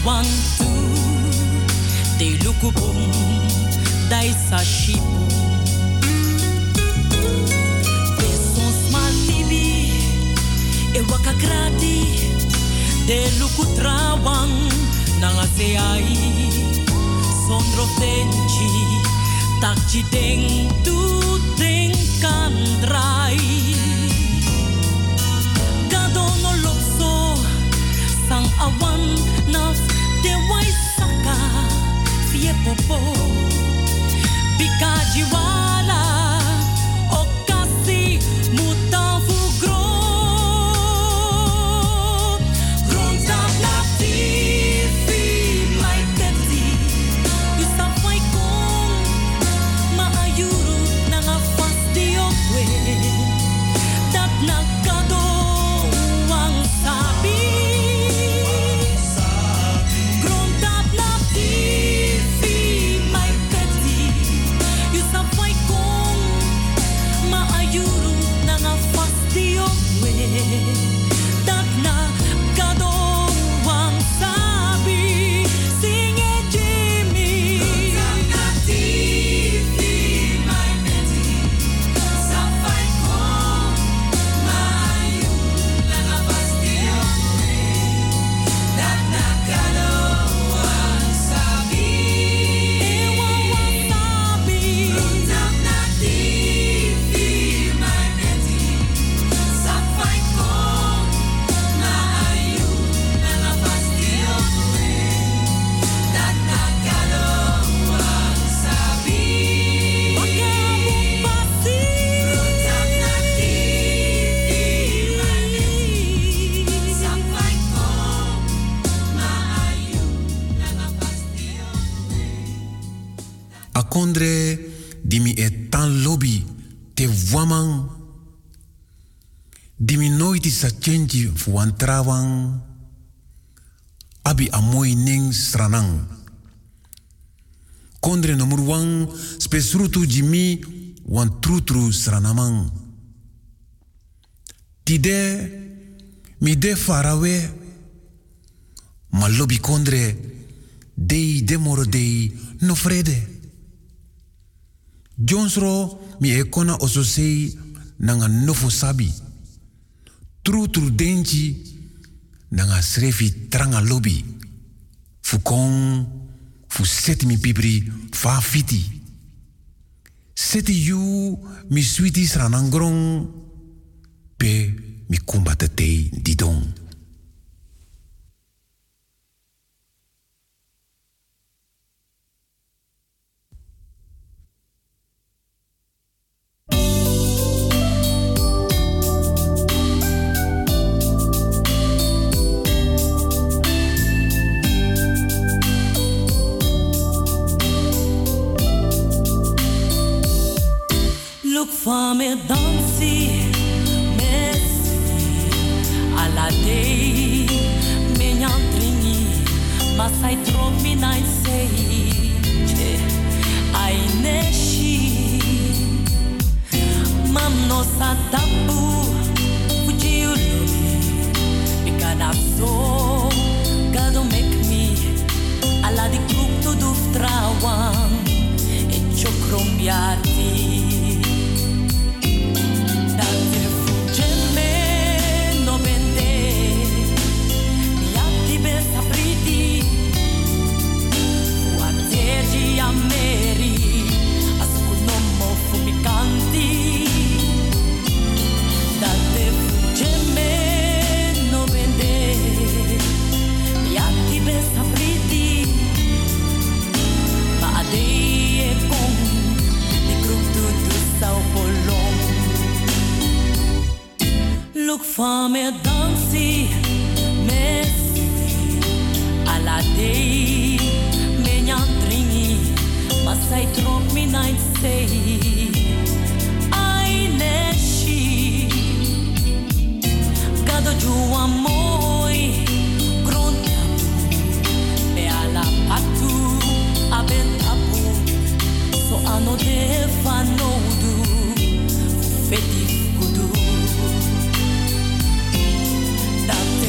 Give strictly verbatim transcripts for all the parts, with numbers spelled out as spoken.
trawang tu de lukubum dai sashibum Pesos maltibi e wakakrati de lukutrawang nangaseai sondro tenchi takchi deng tu deng kandrai gadono lopso sang awan naf de waisaka fie popo bikaji wala okasi mutafu gro ronta plati fi mai teti isa fai kong maayuru nanga fasti okwe dat nakado wang sabi Kondre dimi e tan lobby te waman dimi nooit is a change fu trawang abi a moi ning stranang Kondre number one spesrutu jimi wan tru tru stranamang tide mi de farawe ma lobby kondre dei demoro dei no frede Jonsro mi ekona ososei nanga nofo sabi. Tru tru denji nanga srefi tranga lobby. Fukong fu seti mi pibri fa fiti. Seti yu mi sweetie sranangrong pe mi kumbate te didong. Look for me dansi, messi, alla dei, me nyantrini, ma sai troppi nai sei, ai neshi, mam no sa tabu, fuji ulu, because so, God don't make me, alla di club to do trawan, e ciocrombiati. Look for me dansi, messi, alla dei, me nyantrini, ma sai troppi nai sei, ai neshi, gado giù a moi, grontabu, e alla patu, abentabu, so ano de fanodu, feti kudu.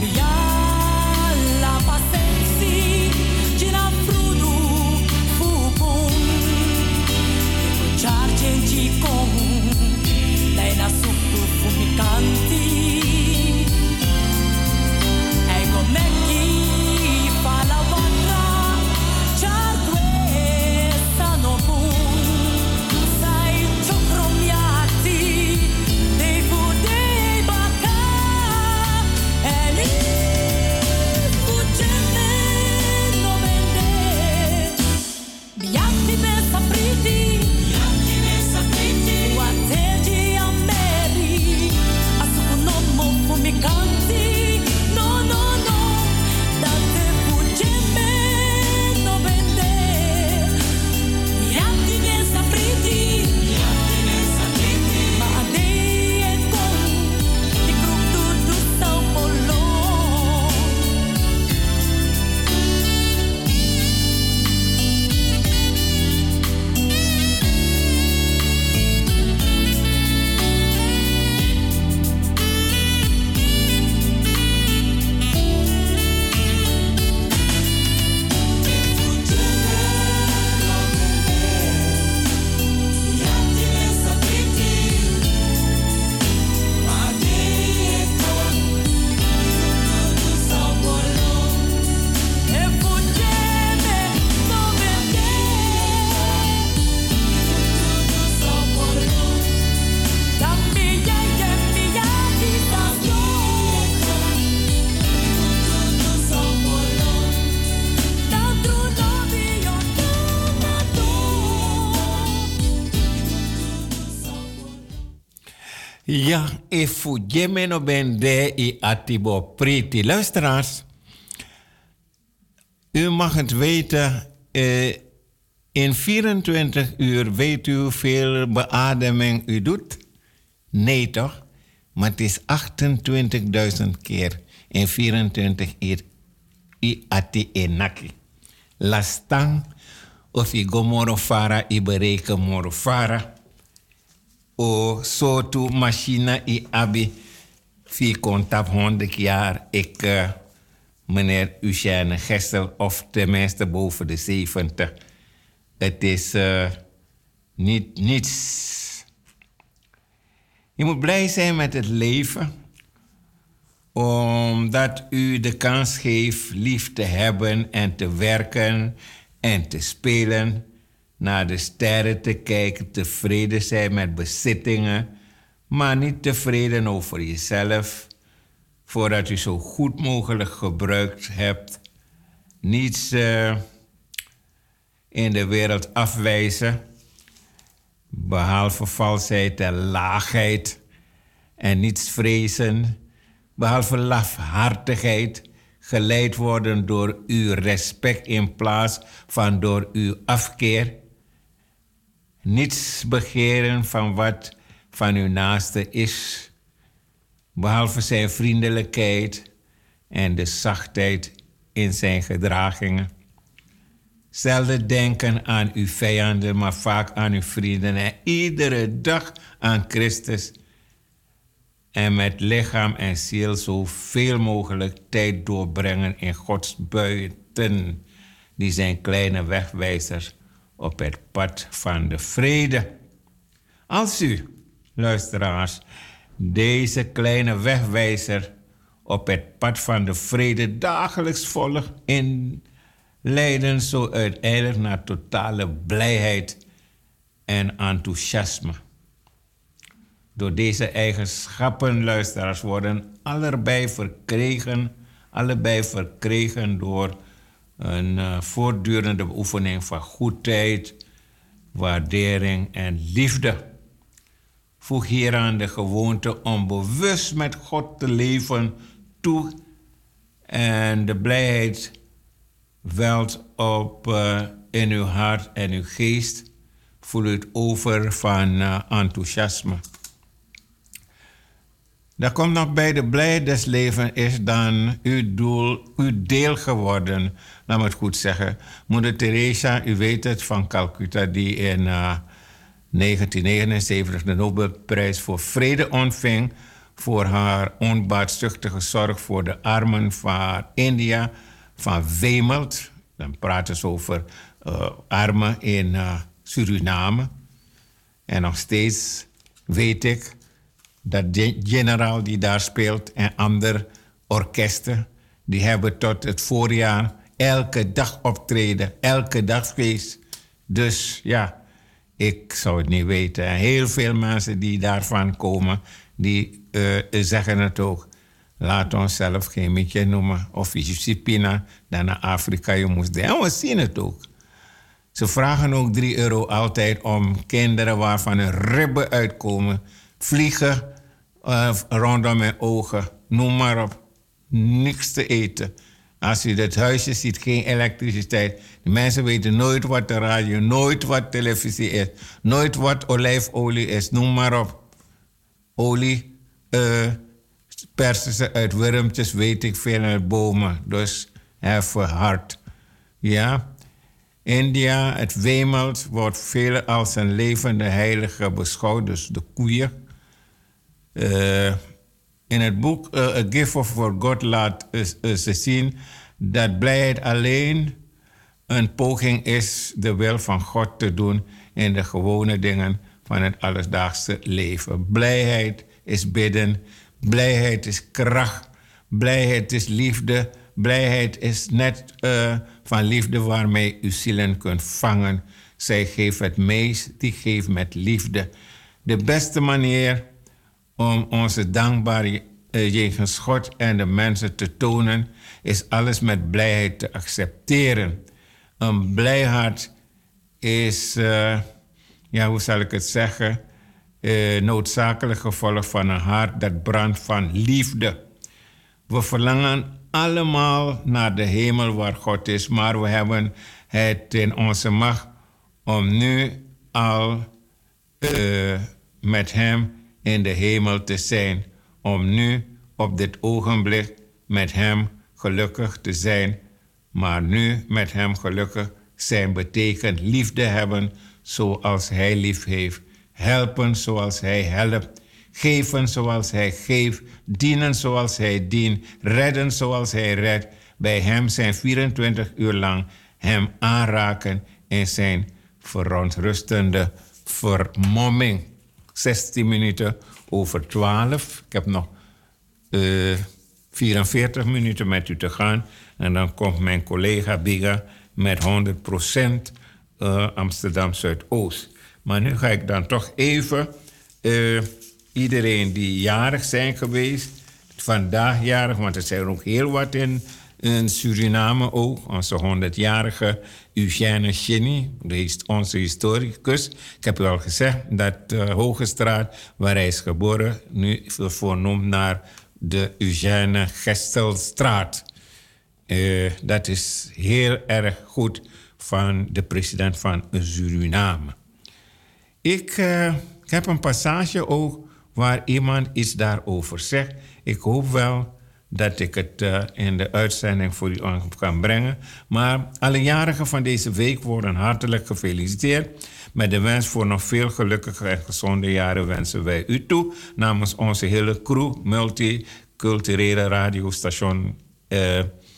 Ja, e fugge no ben de i atibo priti. Luisteraars, u mag het weten, eh, in vierentwintig uur weet u hoeveel beademing u doet? Nee toch? Maar het is achtentwintigduizend keer in vierentwintig uur i ati enaki. Lastang of i go morofara i bereken morofara. O sotu machine i abi fi kontap honderd jaar. Ik, uh, meneer Eugène Gestel, of tenminste boven de zeventig. Het is uh, niet, niets. Je moet blij zijn met het leven, omdat u de kans geeft lief te hebben en te werken en te spelen, naar de sterren te kijken, tevreden zijn met bezittingen, maar niet tevreden over jezelf, voordat u zo goed mogelijk gebruikt hebt. Niets uh, in de wereld afwijzen, behalve valsheid en laagheid, en niets vrezen, behalve lafhartigheid, geleid worden door uw respect in plaats van door uw afkeer. Niets begeren van wat van uw naaste is, behalve zijn vriendelijkheid en de zachtheid in zijn gedragingen. Zelden denken aan uw vijanden, maar vaak aan uw vrienden en iedere dag aan Christus. En met lichaam en ziel zoveel mogelijk tijd doorbrengen in Gods buiten, die zijn kleine wegwijzers op het pad van de vrede. Als u, luisteraars, deze kleine wegwijzer op het pad van de vrede dagelijks volgt in leiden zo uiteindelijk naar totale blijheid en enthousiasme. Door deze eigenschappen, luisteraars, worden allebei verkregen, allebei verkregen door een uh, voortdurende beoefening van goedheid, waardering en liefde. Voeg hieraan de gewoonte om bewust met God te leven toe en de blijheid welt op uh, in uw hart en uw geest. Voel het over van uh, enthousiasme. Daar komt nog bij de blijheid des levens is dan uw doel, uw deel geworden. Laat me het goed zeggen. Moeder Teresa, u weet het, van Calcutta, die in uh, negentien negenenzeventig de Nobelprijs voor vrede ontving, voor haar onbaatzuchtige zorg voor de armen van India, van Wemelt. Dan praten ze over uh, armen in uh, Suriname. En nog steeds weet ik dat de generaal die daar speelt en andere orkesten, die hebben tot het voorjaar elke dag optreden, elke dag feest. Dus ja, ik zou het niet weten. En heel veel mensen die daarvan komen, die uh, zeggen het ook. Laat ons zelf geen mietje noemen. Of Filipina, dan naar Afrika, je moest en we zien het ook. Ze vragen ook drie euro altijd om kinderen waarvan hun ribben uitkomen. Vliegen uh, rondom mijn ogen, noem maar op. Niks te eten. Als u het huisje ziet, geen elektriciteit. De mensen weten nooit wat de radio, nooit wat televisie is. Nooit wat olijfolie is, noem maar op. Olie uh, persen ze uit wurmtjes, weet ik veel, uit bomen. Dus even hard. Ja. India, het Wemelt, wordt veel als een levende heilige beschouwd, dus de koeien. Uh, in het boek uh, A Gift for God laat uh, uh, ze zien dat blijheid alleen een poging is de wil van God te doen in de gewone dingen van het alledaagse leven. Blijheid is bidden, blijheid is kracht, blijheid is liefde, blijheid is net uh, van liefde waarmee u zielen kunt vangen. Zij geeft het meest, die geeft met liefde. De beste manier om onze dankbaarheid uh, jegens God en de mensen te tonen, is alles met blijheid te accepteren. Een blij hart is, uh, ja, hoe zal ik het zeggen, uh, noodzakelijk gevolg van een hart dat brandt van liefde. We verlangen allemaal naar de hemel waar God is, maar we hebben het in onze macht om nu al uh, met Hem in de hemel te zijn. Om nu op dit ogenblik met Hem gelukkig te zijn. Maar nu met Hem gelukkig zijn betekent liefde hebben zoals Hij lief heeft. Helpen zoals Hij helpt. Geven zoals Hij geeft. Dienen zoals Hij dient. Redden zoals Hij redt. Bij Hem zijn vierentwintig uur lang Hem aanraken in zijn verontrustende vermomming. zestien minuten over twaalf. Ik heb nog uh, vierenveertig minuten met u te gaan. En dan komt mijn collega Biga met honderd procent uh, Amsterdam Zuidoost. Maar nu ga ik dan toch even uh, iedereen die jarig zijn geweest, vandaag jarig, want er zijn ook heel wat in, in Suriname ook. Onze honderdjarige Eugène Cheney, onze historicus. Ik heb u al gezegd dat uh, Hogestraat, waar hij is geboren, nu vernoemd naar de Eugène Gestelstraat. Uh, dat is heel erg goed van de president van Suriname. Ik, uh, ik heb een passage ook waar iemand iets daarover zegt. Ik hoop wel dat ik het uh, in de uitzending voor u kan brengen. Maar alle jarigen van deze week worden hartelijk gefeliciteerd. Met de wens voor nog veel gelukkige en gezonde jaren wensen wij u toe. Namens onze hele crew, multiculturele radiostation Uh,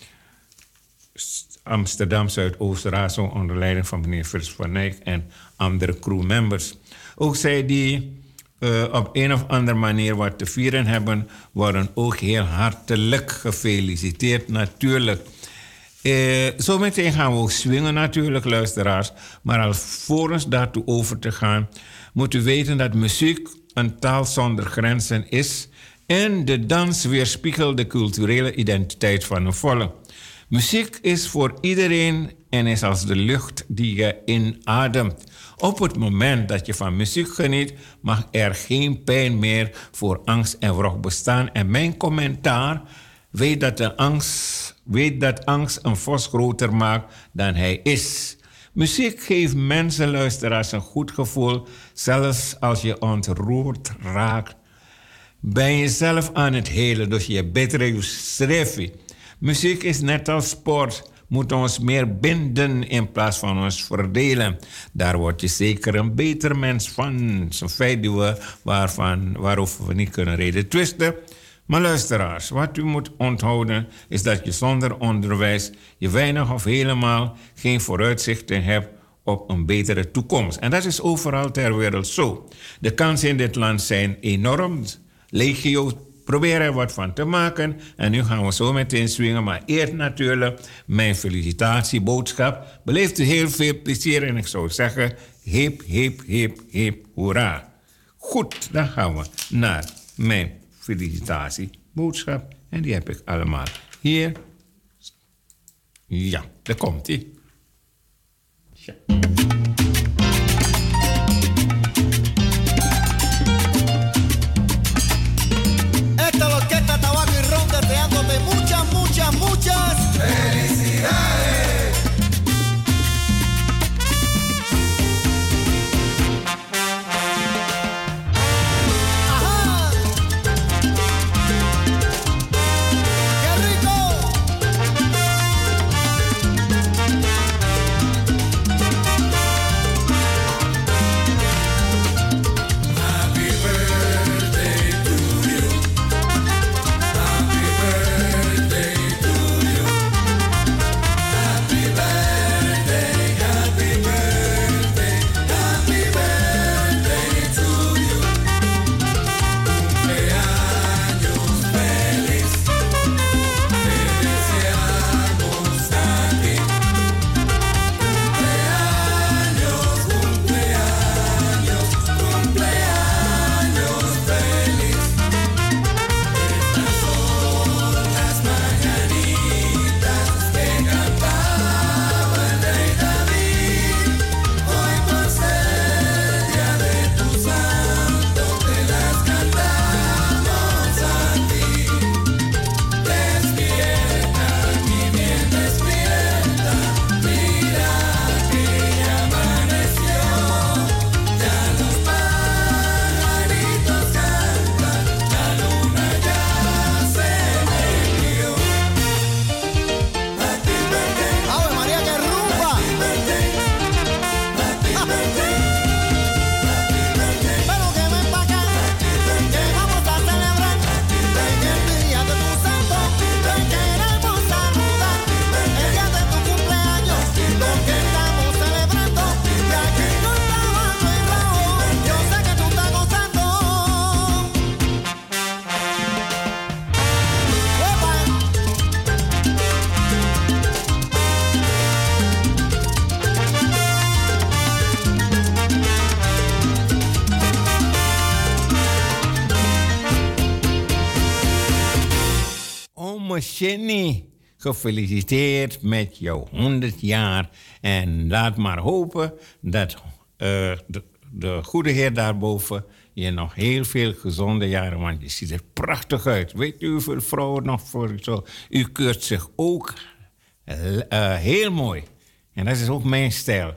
Amsterdam Zuidoost Razo onder leiding van meneer Frits van Eyck en andere crewmembers. Ook zij die uh, op een of andere manier wat te vieren hebben, worden ook heel hartelijk gefeliciteerd natuurlijk. Uh, zometeen gaan we ook swingen natuurlijk, luisteraars. Maar alvorens daartoe over te gaan, moet u weten dat muziek een taal zonder grenzen is en de dans weerspiegelt de culturele identiteit van een volk. Muziek is voor iedereen en is als de lucht die je inademt. Op het moment dat je van muziek geniet, mag er geen pijn meer voor angst en wrok bestaan. En mijn commentaar, weet dat, de angst, weet dat angst een vos groter maakt dan hij is. Muziek geeft mensen, luisteraars, een goed gevoel, zelfs als je ontroerd raakt. Ben je zelf aan het helen, dus je beter je schrijft. Muziek is net als sport, moet ons meer binden in plaats van ons verdelen. Daar word je zeker een beter mens van. Zo'n feit die we, waarvan, waarover we niet kunnen reden twisten. Maar luisteraars, wat u moet onthouden is dat je zonder onderwijs je weinig of helemaal geen vooruitzichten hebt op een betere toekomst. En dat is overal ter wereld zo. De kansen in dit land zijn enorm. Legio, probeer er wat van te maken. En nu gaan we zo meteen swingen. Maar eerst natuurlijk mijn felicitatieboodschap. Beleeft u heel veel plezier en ik zou zeggen hip, hip, hip, hip, hoera. Goed, dan gaan we naar mijn felicitatieboodschap. En die heb ik allemaal hier. Ja, daar komt ie. Ja. Esta la orquesta Tabaco y Ron deseándote muchas, muchas, muchas felicidades. Jenny, gefeliciteerd met jouw honderd jaar. En laat maar hopen dat uh, de, de goede Heer daarboven je nog heel veel gezonde jaren, want je ziet er prachtig uit. Weet u hoeveel vrouwen nog voor u zo? U keurt zich ook uh, heel mooi. En dat is ook mijn stijl.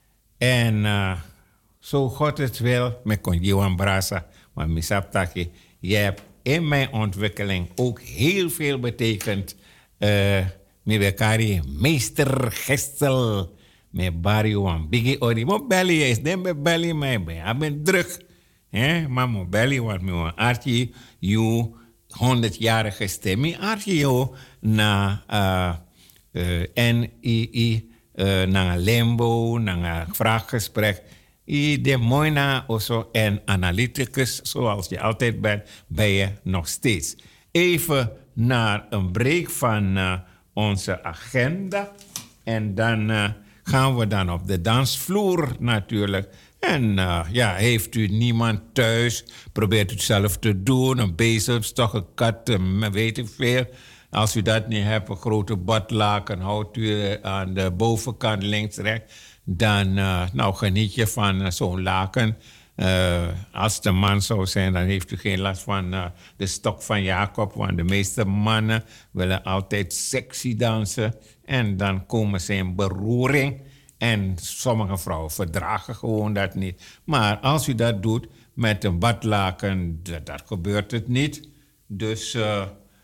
En uh, zo God het wil, met Conjiwan Brasa, maar misaptaki, je hebt in mijn ontwikkeling ook heel veel betekent. Uh, met Bekari, meester Gestel. Met Barry Wan Biggie Odi. Mijn belly is, dan ben belly mij bij. Ik ben druk. Eh? Maar mijn belly, want mijn artje, je honderdjarige stem. Mijn artje, na uh, uh, N I I, uh, na een limbo, na een vraaggesprek. I de moina oso en analyticus, zoals je altijd bent, ben je nog steeds. Even naar een break van uh, onze agenda. En dan uh, gaan we dan op de dansvloer natuurlijk. En uh, ja, heeft u niemand thuis, probeert u het zelf te doen. Een bezemstok, een kat, een, weet ik veel. Als u dat niet hebt, een grote badlaken, houdt u aan de bovenkant links, rechts. Dan uh, nou, geniet je van uh, zo'n laken. Uh, als het een man zou zijn, dan heeft u geen last van uh, de stok van Jacob. Want de meeste mannen willen altijd sexy dansen. En dan komen ze in beroering. En sommige vrouwen verdragen gewoon dat niet. Maar als u dat doet met een badlaken, dat, dat gebeurt het niet. Dus uh,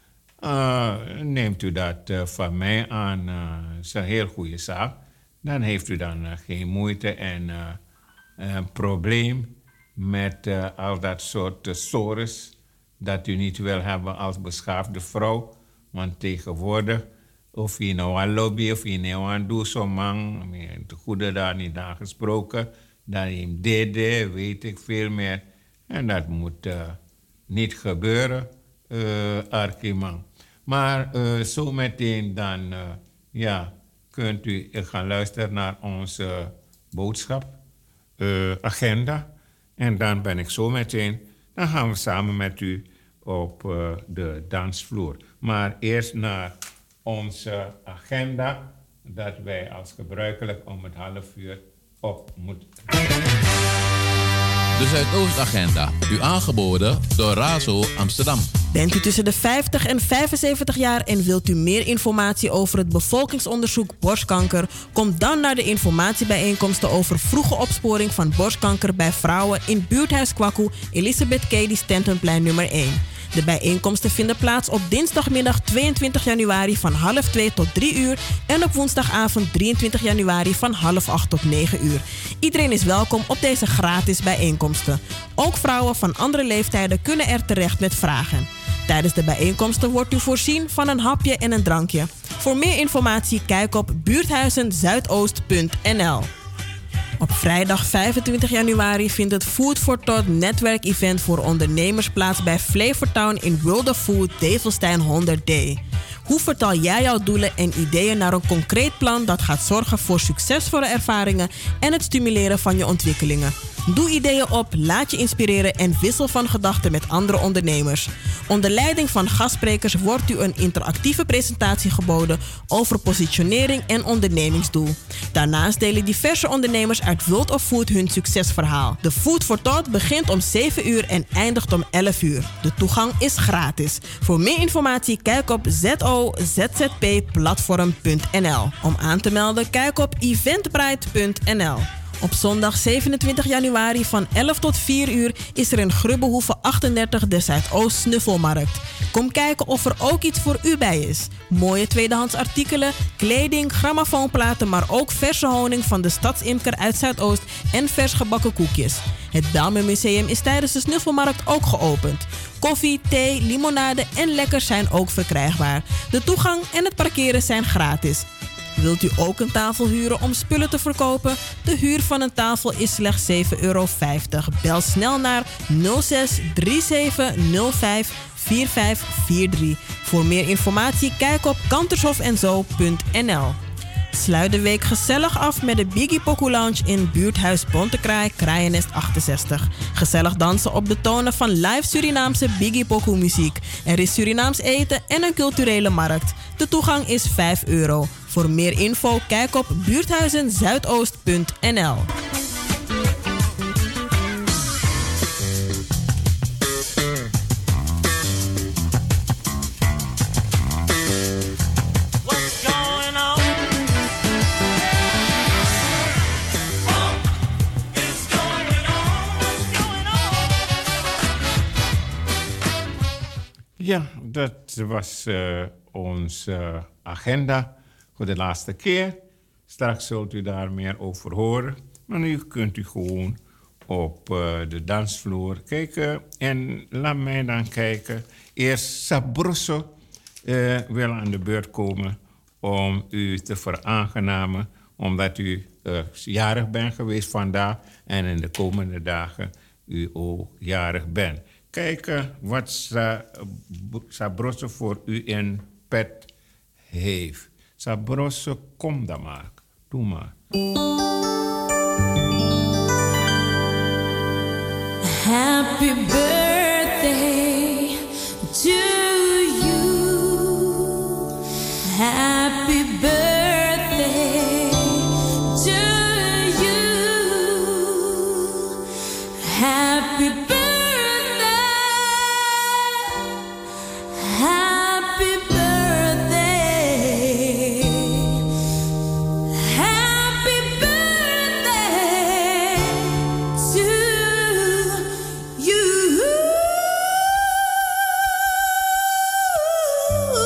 uh, neemt u dat uh, van mij aan. Uh, is een heel goede zaak. Dan heeft u dan uh, geen moeite en uh, een probleem met uh, al dat soort uh, sores dat u niet wil hebben als beschaafde vrouw. Want tegenwoordig, of je nou aan lobby of je nou aan doet, zo man, de goede daar niet aan gesproken, dan je dede, weet ik veel meer. En dat moet uh, niet gebeuren, uh, Arkiman. Maar uh, zo meteen dan, uh, ja, kunt u gaan luisteren naar onze boodschap, uh, agenda. En dan ben ik zo meteen, dan gaan we samen met u op uh, de dansvloer. Maar eerst naar onze agenda, dat wij als gebruikelijk om het half uur op moeten. De Zuidoostagenda, u aangeboden door Razo Amsterdam. Bent u tussen de vijftig en vijfenzeventig jaar en wilt u meer informatie over het bevolkingsonderzoek borstkanker? Kom dan naar de informatiebijeenkomsten over vroege opsporing van borstkanker bij vrouwen in buurthuis Kwaku, Elisabeth Cady Stentonplein nummer één. De bijeenkomsten vinden plaats op dinsdagmiddag tweeëntwintig januari van half twee tot drie uur en op woensdagavond drieëntwintig januari van half acht tot negen uur. Iedereen is welkom op deze gratis bijeenkomsten. Ook vrouwen van andere leeftijden kunnen er terecht met vragen. Tijdens de bijeenkomsten wordt u voorzien van een hapje en een drankje. Voor meer informatie kijk op buurthuizen zuidoost punt n l. Op vrijdag vijfentwintig januari vindt het Food for Thought netwerkevent voor ondernemers plaats bij Flavortown in World of Food Develstein honderd D. Hoe vertaal jij jouw doelen en ideeën naar een concreet plan dat gaat zorgen voor succesvolle ervaringen en het stimuleren van je ontwikkelingen? Doe ideeën op, laat je inspireren en wissel van gedachten met andere ondernemers. Onder leiding van gastsprekers wordt u een interactieve presentatie geboden over positionering en ondernemingsdoel. Daarnaast delen diverse ondernemers uit World of Food hun succesverhaal. De Food for Thought begint om zeven uur en eindigt om elf uur. De toegang is gratis. Voor meer informatie kijk op z o z z p platform punt n l. Om aan te melden kijk op eventbrite punt n l. Op zondag zevenentwintig januari van elf tot vier uur is er in Grubbehoeve achtendertig de Zuidoost Snuffelmarkt. Kom kijken of er ook iets voor u bij is. Mooie tweedehands artikelen, kleding, grammofoonplaten, maar ook verse honing van de stadsimker uit Zuidoost en vers gebakken koekjes. Het Bijlmermuseum is tijdens de Snuffelmarkt ook geopend. Koffie, thee, limonade en lekkers zijn ook verkrijgbaar. De toegang en het parkeren zijn gratis. Wilt u ook een tafel huren om spullen te verkopen? De huur van een tafel is slechts zeven euro vijftig. Bel snel naar nul zes drie zeven nul vijf vier vijf vier drie. Voor meer informatie kijk op kantershofenzo punt n l. Sluit de week gezellig af met de Biggie Poku Lounge in buurthuis Bontekraai, Kraaiennest achtenzestig. Gezellig dansen op de tonen van live Surinaamse Biggie Poku muziek. Er is Surinaams eten en een culturele markt. De toegang is vijf euro. Voor meer info kijk op buurthuizen zuidoost punt n l. Ja, dat was uh, onze uh, agenda voor de laatste keer. Straks zult u daar meer over horen. Maar nu kunt u gewoon op uh, de dansvloer kijken. En laat mij dan kijken. Eerst Sabroso uh, wil aan de beurt komen om u te veraangenamen. Omdat u uh, jarig bent geweest vandaag en in de komende dagen u ook jarig bent. Kijken wat Sabroso voor u in pet heeft. Sabroso, kom dan maar. Doe maar. Happy birthday to you. Happy birthday to you. Happy birthday. Happy birthday. Happy birthday to you.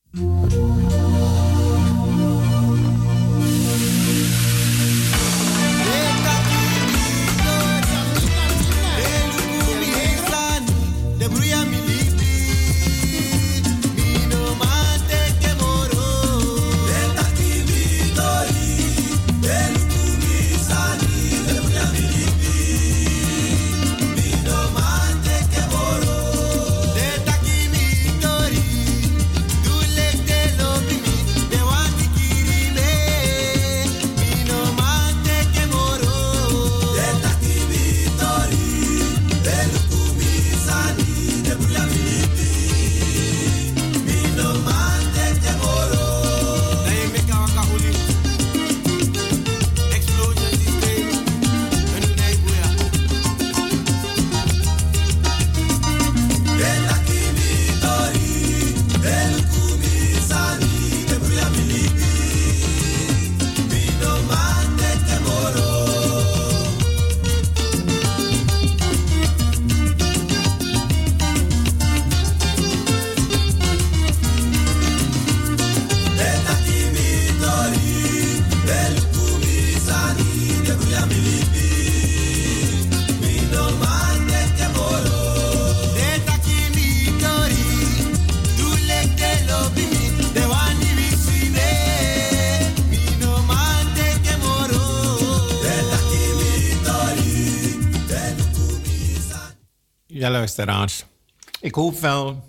Ja, luisteraars. Ik hoop wel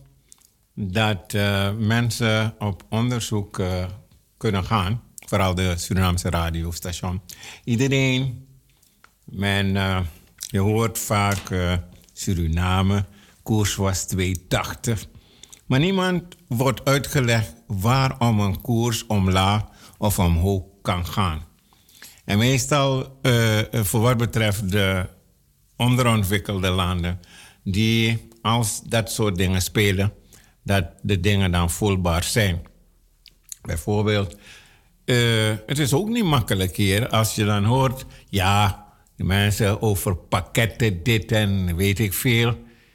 dat uh, mensen op onderzoek uh, kunnen gaan. Vooral de Surinaamse radiostation. Iedereen, men, uh, je hoort vaak uh, Suriname, koers was twee tachtig. Maar niemand wordt uitgelegd waarom een koers omlaag of omhoog kan gaan. En meestal, uh, voor wat betreft de onderontwikkelde landen, die als dat soort dingen spelen, dat de dingen dan voelbaar zijn. Bijvoorbeeld, uh, het is ook niet makkelijk hier als je dan hoort, ja, de mensen over pakketten dit en weet ik veel.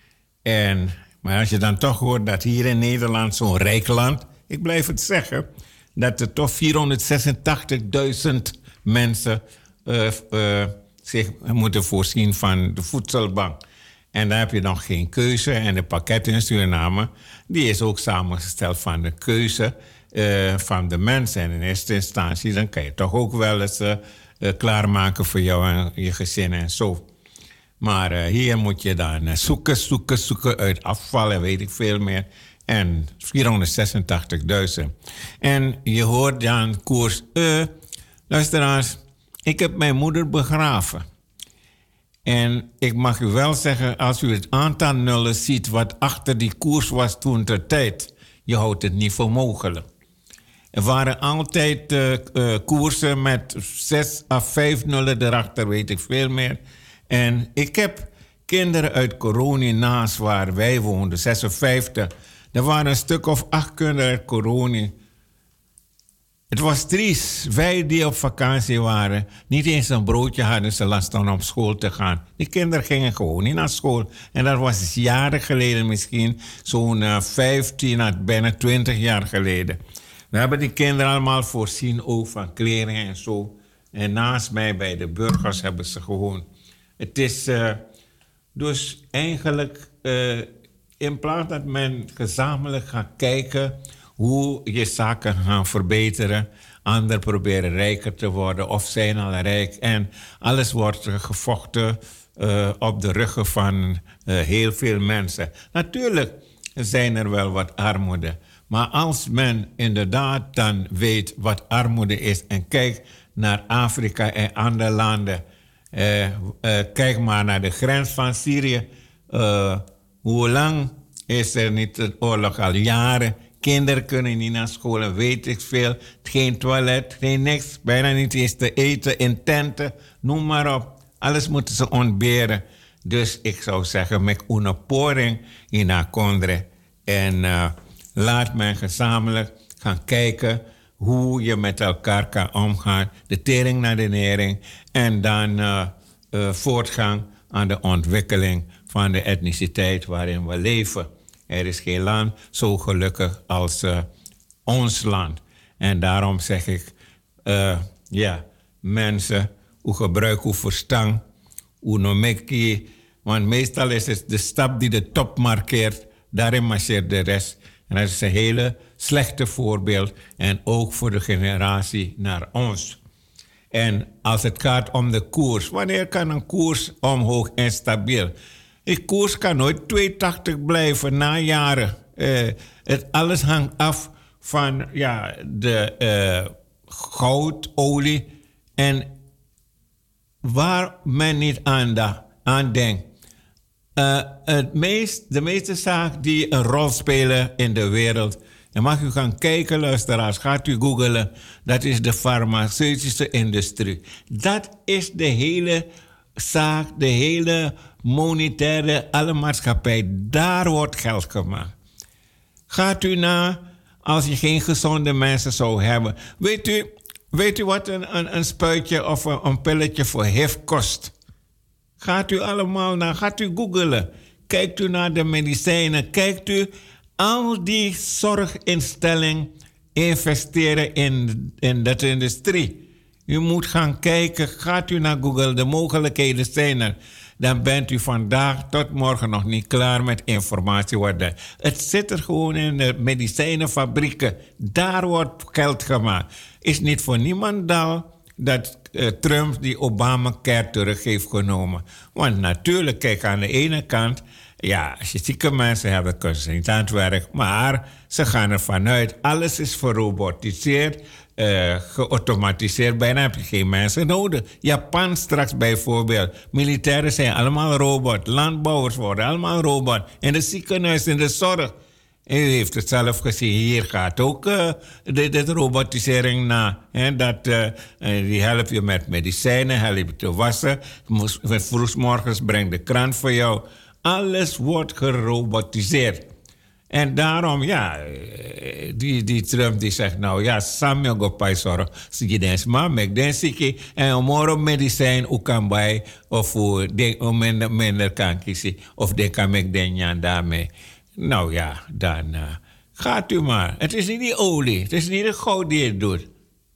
En, maar als je dan toch hoort dat hier in Nederland, zo'n rijk land, ik blijf het zeggen, dat er toch vierhonderdzesentachtigduizend mensen uh, uh, zich moeten voorzien van de voedselbank. En dan heb je nog geen keuze. En de pakket in Suriname, die is ook samengesteld van de keuze uh, van de mensen. En in eerste instantie, dan kan je toch ook wel eens uh, uh, klaarmaken voor jou en je gezin en zo. Maar uh, hier moet je dan uh, zoeken, zoeken, zoeken uit afval en weet ik veel meer. En vierhonderdzesentachtigduizend. En je hoort dan koers, uh, luisteraars, ik heb mijn moeder begraven. En ik mag u wel zeggen, als u het aantal nullen ziet wat achter die koers was toen ter tijd, je houdt het niet voor mogelijk. Er waren altijd uh, uh, koersen met zes à vijf nullen erachter, weet ik veel meer. En ik heb kinderen uit Coronie naast waar wij woonden, zesenvijftig. Er waren een stuk of acht kinderen uit Coronie. Het was triest. Wij die op vakantie waren, niet eens een broodje hadden ze last om op school te gaan. Die kinderen gingen gewoon niet naar school. En dat was jaren geleden misschien, zo'n uh, vijftien à bijna twintig jaar geleden. We hebben die kinderen allemaal voorzien ook van kleren en zo. En naast mij bij de burgers hebben ze gewoon. Het is uh, dus eigenlijk, uh, in plaats dat men gezamenlijk gaat kijken hoe je zaken gaan verbeteren. Anderen proberen rijker te worden of zijn al rijk. En alles wordt gevochten uh, op de ruggen van uh, heel veel mensen. Natuurlijk zijn er wel wat armoede. Maar als men inderdaad dan weet wat armoede is en kijkt naar Afrika en andere landen. Uh, uh, kijk maar naar de grens van Syrië. Uh, hoe lang is er niet een oorlog? Al jaren. Kinderen kunnen niet naar school en weet ik veel. Geen toilet, geen niks. Bijna niet eens te eten in tenten. Noem maar op. Alles moeten ze ontberen. Dus ik zou zeggen, met een poring in haar kondre. En uh, laat men gezamenlijk gaan kijken hoe je met elkaar kan omgaan. De tering naar de nering. En dan uh, uh, voortgang aan de ontwikkeling van de etniciteit waarin we leven. Er is geen land zo gelukkig als uh, ons land. En daarom zeg ik, uh, ja, mensen, hoe gebruik, hoe verstand, hoe nomeki. Want meestal is het de stap die de top markeert, daarin marcheert de rest. En dat is een hele slechte voorbeeld. En ook voor de generatie naar ons. En als het gaat om de koers, wanneer kan een koers omhoog en stabiel? Een koers kan nooit tweeëntachtig blijven na jaren. Uh, het alles hangt af van ja, de uh, goud, olie en waar men niet aan, da, aan denkt. Uh, het meest, de meeste zaken die een rol spelen in de wereld. En mag u gaan kijken, luisteraars, gaat u googlen. Dat is de farmaceutische industrie. Dat is de hele zaak, de hele monetaire, alle maatschappij. Daar wordt geld gemaakt. Gaat u na als je geen gezonde mensen zou hebben. Weet u, weet u wat een, een, een spuitje of een, een pilletje voor H I V kost? Gaat u allemaal naar, gaat u googlen. Kijkt u naar de medicijnen. Kijkt u al die zorginstellingen investeren in, in dat industrie. U moet gaan kijken. Gaat u naar Google. De mogelijkheden zijn er. Dan bent u vandaag tot morgen nog niet klaar met informatie. Het zit er gewoon in de medicijnenfabrieken. Daar wordt geld gemaakt. Is niet voor niemandal dat uh, Trump die Obamacare terug heeft genomen. Want natuurlijk, kijk, aan de ene kant, ja, als je zieke mensen hebt, kunnen ze niet aan het werk. Maar ze gaan ervan uit, alles is verrobotiseerd, uh, geautomatiseerd. Bijna heb je geen mensen nodig. Japan straks bijvoorbeeld. Militairen zijn allemaal robot. Landbouwers worden allemaal robot. In de ziekenhuis, in de zorg. En u heeft het zelf gezien, hier gaat ook uh, de, de robotisering na. He, dat, uh, die helpt je met medicijnen, helpt je te wassen. Vroegmorgens brengt de krant voor jou. Alles wordt gerobotiseerd. En daarom, ja, die, die Trump die zegt nou, ja, Samuel go pai soro. Zie je des maar, mek den siki. En omoro medicijn ook kan bij, of om minder, minder kan kiezen. Of de kan mek den jan daarmee. Nou ja, dan uh, gaat u maar. Het is niet die olie, het is niet de goud die het doet.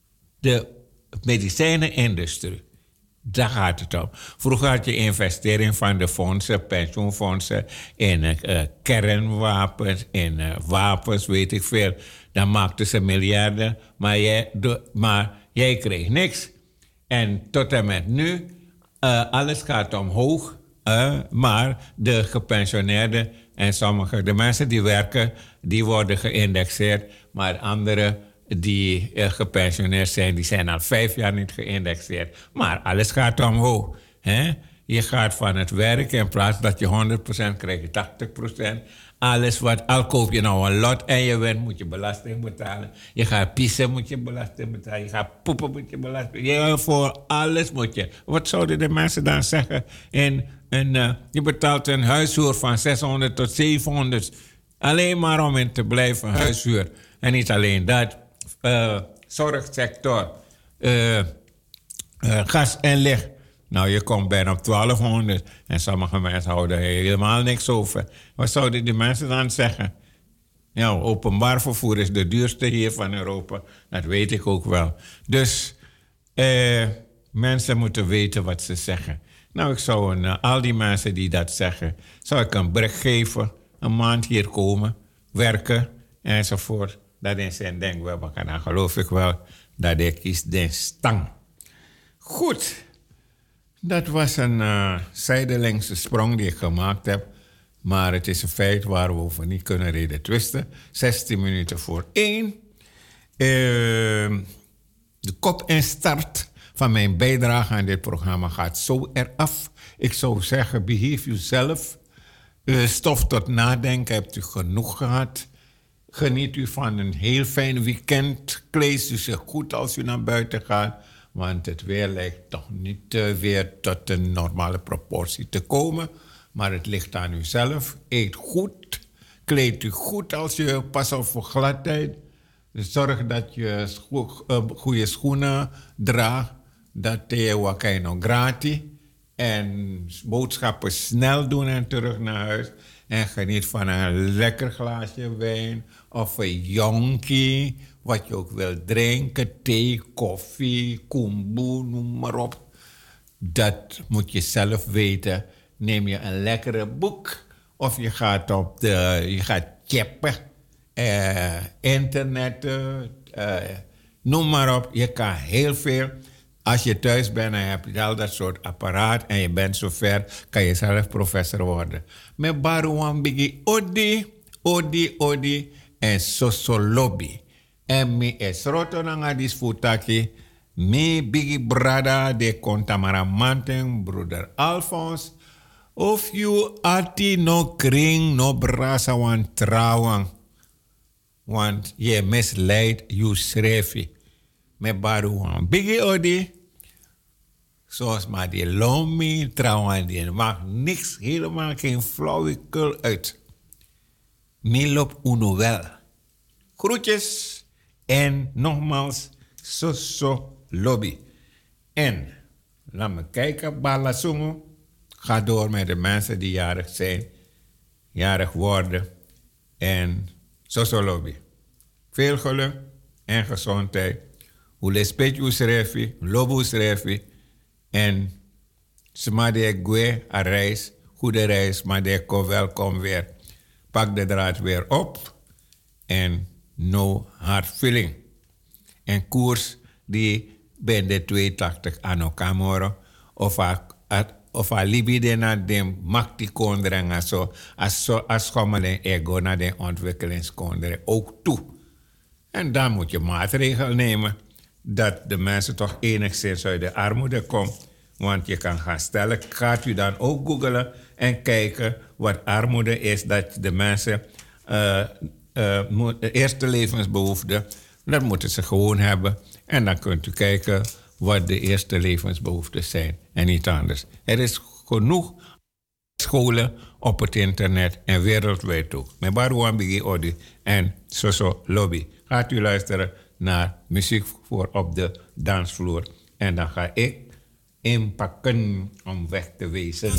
De medicijnenindustrie, daar gaat het om. Vroeger had je investering van de fondsen, pensioenfondsen, in uh, kernwapens, in uh, wapens, weet ik veel. Dan maakten ze miljarden, maar jij, do, maar jij kreeg niks. En tot en met nu, uh, alles gaat omhoog, uh, maar de gepensioneerden en sommige, de mensen die werken, die worden geïndexeerd. Maar anderen die uh, gepensioneerd zijn, die zijn al vijf jaar niet geïndexeerd. Maar alles gaat omhoog. Hè? Je gaat van het werk, in plaats dat je honderd procent krijg je tachtig procent. Alles wat, al koop je nou een lot en je wint, moet je belasting betalen. Je gaat pissen, moet je belasting betalen. Je gaat poepen, moet je belasting betalen. Voor alles moet je. Wat zouden de mensen dan zeggen? En, en uh, je betaalt een huishuur van zeshonderd tot zevenhonderd. Alleen maar om in te blijven huishuur. En niet alleen dat. Uh, zorgsector. Uh, uh, gas en licht. Nou, je komt bijna op twaalfhonderd. En sommige mensen houden helemaal niks over. Wat zouden die mensen dan zeggen? Ja, openbaar vervoer is de duurste hier van Europa. Dat weet ik ook wel. Dus eh, mensen moeten weten wat ze zeggen. Nou, ik zou een, uh, al die mensen die dat zeggen, zou ik een bericht geven. Een maand hier komen, werken enzovoort. Dat is zijn denkwerk. En dan geloof ik wel dat ik is de stang. Goed. Dat was een uh, zijdelingse sprong die ik gemaakt heb. Maar het is een feit waar we over niet kunnen reden twisten. zestien minuten voor één. Uh, de kop en start van mijn bijdrage aan dit programma gaat zo eraf. Ik zou zeggen, behave yourself. Uh, stof tot nadenken hebt u genoeg gehad. Geniet u van een heel fijn weekend. Kleed u zich goed als u naar buiten gaat. Want het weer lijkt toch niet uh, weer tot een normale proportie te komen. Maar het ligt aan u zelf. Eet goed. Kleed u goed als je pas op voor gladheid. Dus zorg dat je scho- uh, goede schoenen draagt. Dat je wakino gratis. En boodschappen snel doen en terug naar huis. En geniet van een lekker glaasje wijn of een jonkie, wat je ook wil drinken, thee, koffie, kombu, noem maar op. Dat moet je zelf weten. Neem je een lekkere boek of je gaat op de, je gaat chappen, uh, internet, uh, noem maar op. Je kan heel veel. Als je thuis bent en heb je al dat soort apparaat en je bent zover, kan je zelf professor worden. Met baruan bigi odi, odi, odi en sosolobi. En mi es roto nanga dis futaki, mi bigi brada de contamaramanten, broeder Alphonse. Of you ati no kring no brasa wan trouwen. Want je misleidt je schreefje. Met baruan bigi odi. Zoals maar die lomi trouwen, die maakt niks, helemaal geen flauwekul uit. Milop uno wel. Groetjes en nogmaals, soso lobby. En, laat me kijken, Balasungo. Ga door met de mensen die jarig zijn, jarig worden. En soso lobby. Veel geluk en gezondheid. Hoe lespet je schrijfje, lobo schrijfje. En smade gue a reis, goede reis, maar de ko welkom weer. Pak de draad weer op en no hard feeling. En koers die ben de tweeëntachtig anno kamoro of a of a libide na de maktikonderen zo as zo as schommelen ego na de ontwikkelingskonderen ook toe. En dan moet je maatregelen nemen dat de mensen toch enigszins uit de armoede komen. Want je kan gaan stellen, gaat u dan ook googlen en kijken wat armoede is, dat de mensen uh, uh, de eerste levensbehoeften, dat moeten ze gewoon hebben. En dan kunt u kijken wat de eerste levensbehoeften zijn en niet anders. Er is genoeg scholen op het internet en wereldwijd ook. Met Baruan Bigi Odi en Soso Lobby. Gaat u luisteren naar muziek voor op de dansvloer. En dan ga ik inpakken om weg te wezen.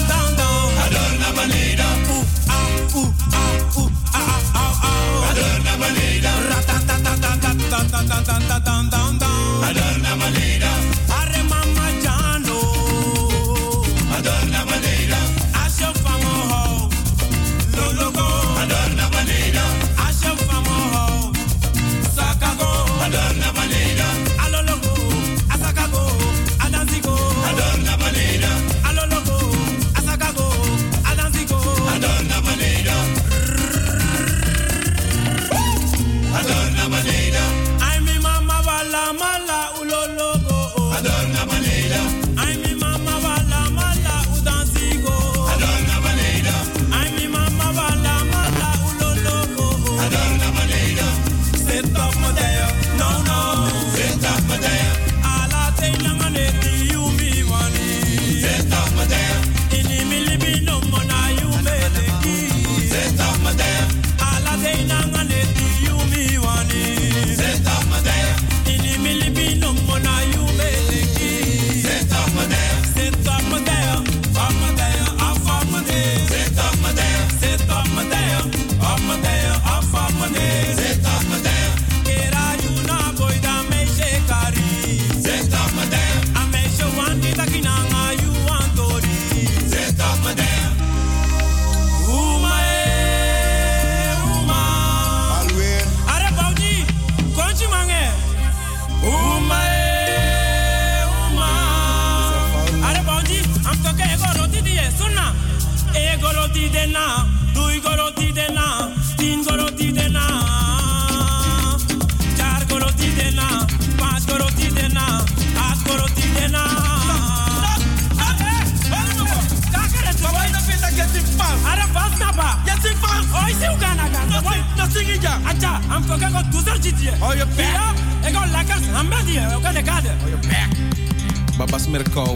Babas Merco.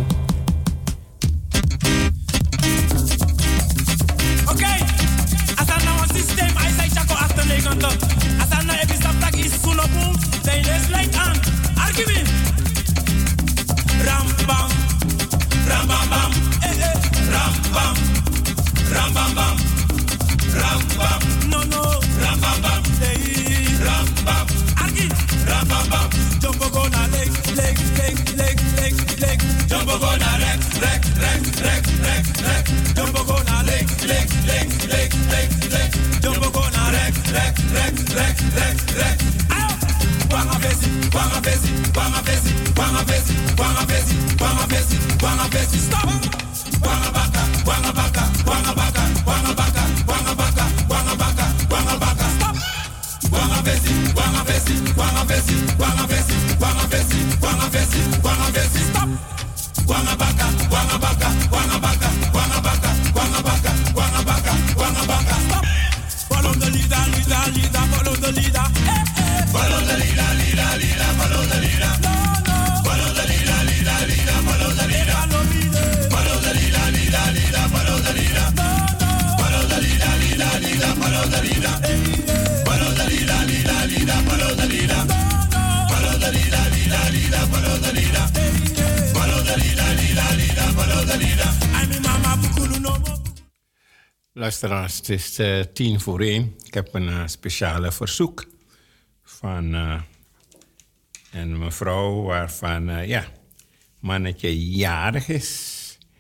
Okay, asana one system, I say chako after leganto. Asana every saptak is sunobu, they let's like an argument. Ram bam, ram bam bam, eh eh, ram bam, ram bam bam, besi, wanga besi, wanga besi, stop. Wanga baka, wanga baka, wanga baka, wanga baka, wanga baka, wanga baka, wanga baka, stop. Wanga besi, wanga besi, wanga besi, wanga besi, wanga besi, wanga besi, wanga besi, stop. Wanga baka, wanga baka, wanga baka, wanga baka, wanga baka, wanga baka, wanga baka, stop. Follow the leader, leader, leader, follow the leader. Hey, hey. Follow the leader, leader, leader, follow the leader. No, no. Follow the leader, leader, leader, follow the leader. Follow the leader, leader, leader, follow the leader. No, no. Follow the leader, leader, leader, follow the leader. Follow the leader, leader, leader, follow the leader. Follow the leader, leader, leader, follow the leader. Follow the leader, leader, leader, follow the leader. I'm in mama bukulu no mo. Luisteraars, het is uh, tien voor één. Ik heb een uh, speciale verzoek van uh, een mevrouw waarvan, uh, ja, mannetje jarig is.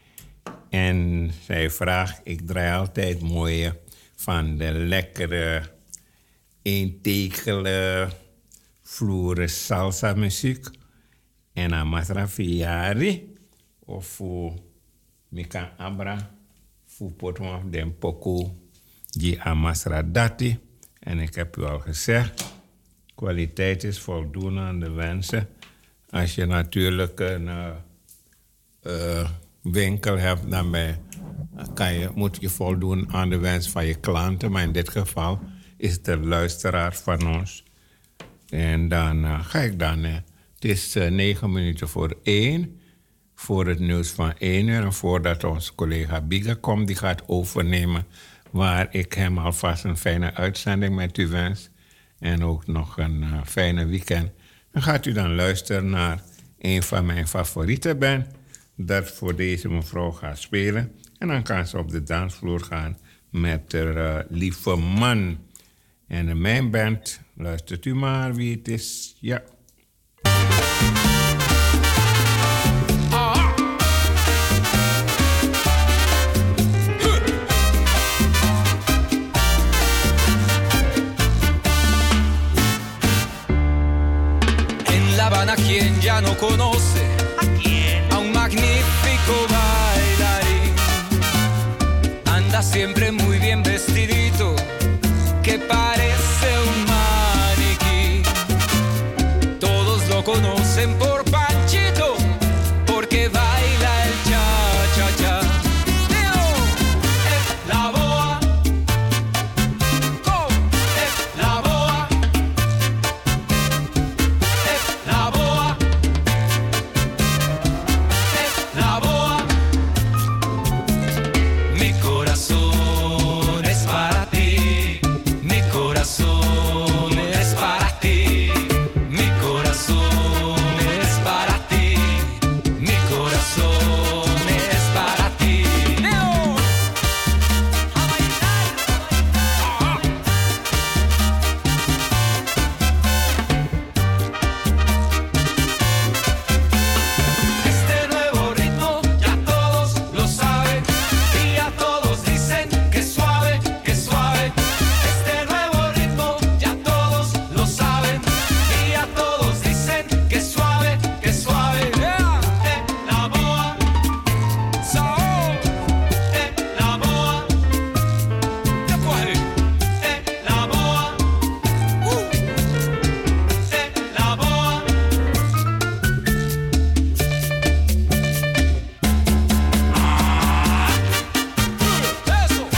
En zij vraagt, ik draai altijd mooie van de lekkere, eentegele, vloeren salsa muziek. En Amasra Fiari, of voor Mika Abra. Voetpotma den Poco die Amasra Dati. En ik heb u al gezegd, kwaliteit is voldoende aan de wensen. Als je natuurlijk een uh, uh, winkel hebt, dan ben, kan je, moet je voldoen aan de wens van je klanten. Maar in dit geval is het de luisteraar van ons. En dan uh, ga ik dan... Uh, het is uh, negen minuten voor één. Voor het nieuws van één uur. En voordat onze collega Biga komt, die gaat overnemen. Waar ik hem alvast een fijne uitzending met u wens. En ook nog een uh, fijne weekend. Dan gaat u dan luisteren naar een van mijn favoriete band. Dat voor deze mevrouw gaat spelen. En dan kan ze op de dansvloer gaan met haar uh, lieve man. En in mijn band, luistert u maar wie het is. Ja. A quien ya no conoce, ¿a quién? A un magnífico bailarín. Anda siempre muy bien vestidito, que parece un maniquí. Todos lo conocen por Panchito, porque baila el cha-cha-cha. Es la boa, oh, es la boa. La boa, la boa, mi corazón es para ti, mi corazón es para ti, mi corazón es para ti, mi corazón es para ti. Este nuevo ritmo ya todos lo saben y ya todos dicen que suave, que suave. Este nuevo ritmo ya todos lo saben y ya todos dicen que suave, que suave. Yeah. Eh, la boa, sao, eh, la boa, ya coge, eh, la boa, uh, eh, la boa. Eso.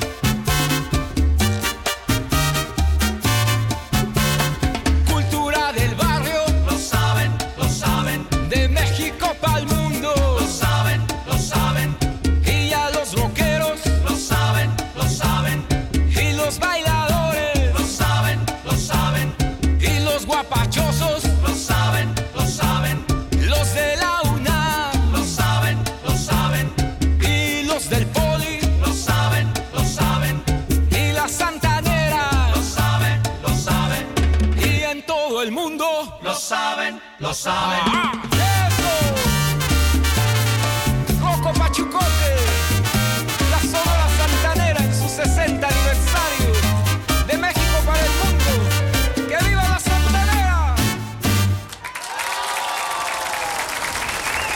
Cultura del barrio, lo saben, lo saben. De México pa'l mundo, lo saben, lo saben. Y ya los rockeros, lo saben, lo saben. Y los bailadores, lo saben, lo saben. Y los guapachosos, lo saben, lo saben. Los de la UNAM, lo saben, lo saben. Y los del Poli, lo saben, lo saben. Y la Santanera, lo saben, lo saben. Y en todo el mundo, lo saben, lo saben. ¡Eso! Coco Pachucote, la Sonora Santanera en su sesenta aniversario. De México para el mundo. ¡Que viva la Santanera!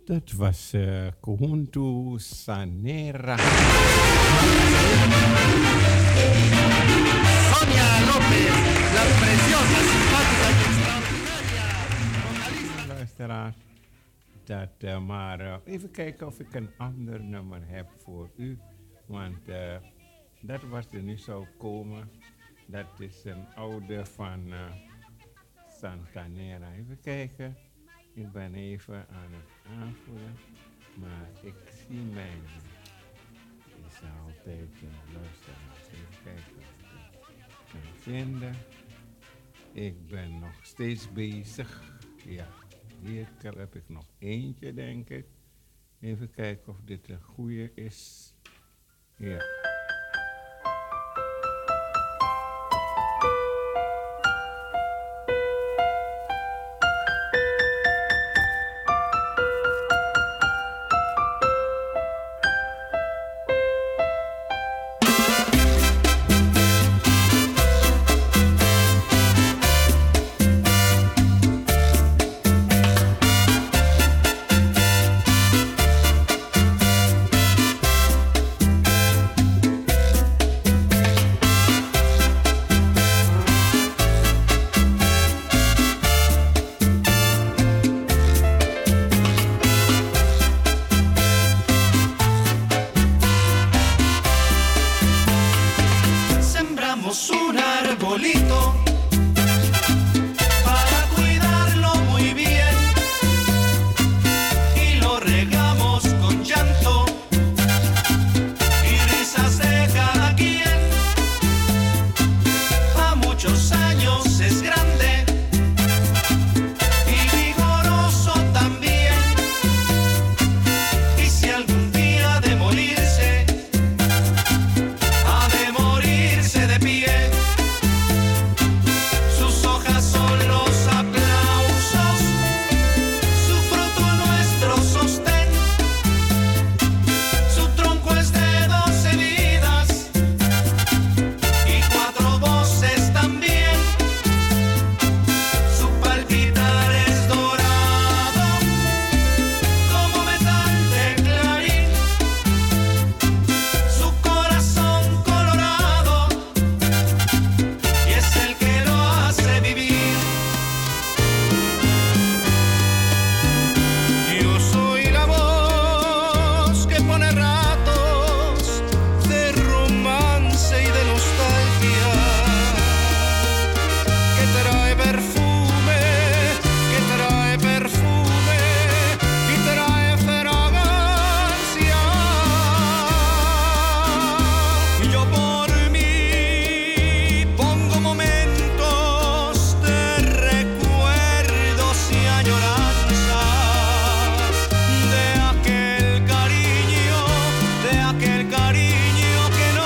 Dat was uh, Kuhuntu Sanera. Sonia López, la preciosa, simpática y extraordinaria. Luisteraars, dat uh, maar uh, even kijken of ik een ander nummer heb voor u. Want uh, dat wat er nu zou komen, dat is een oude van uh, Santanera. Even kijken. Ik ben even aan het aanvoelen, maar ik zie mijn. Ik zou altijd uh, luisteren. Even kijken of ik het kan vinden. Ik ben nog steeds bezig. Ja, hier heb ik nog eentje, denk ik. Even kijken of dit een goede is. Ja.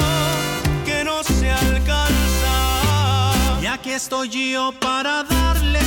Estoy yo para darle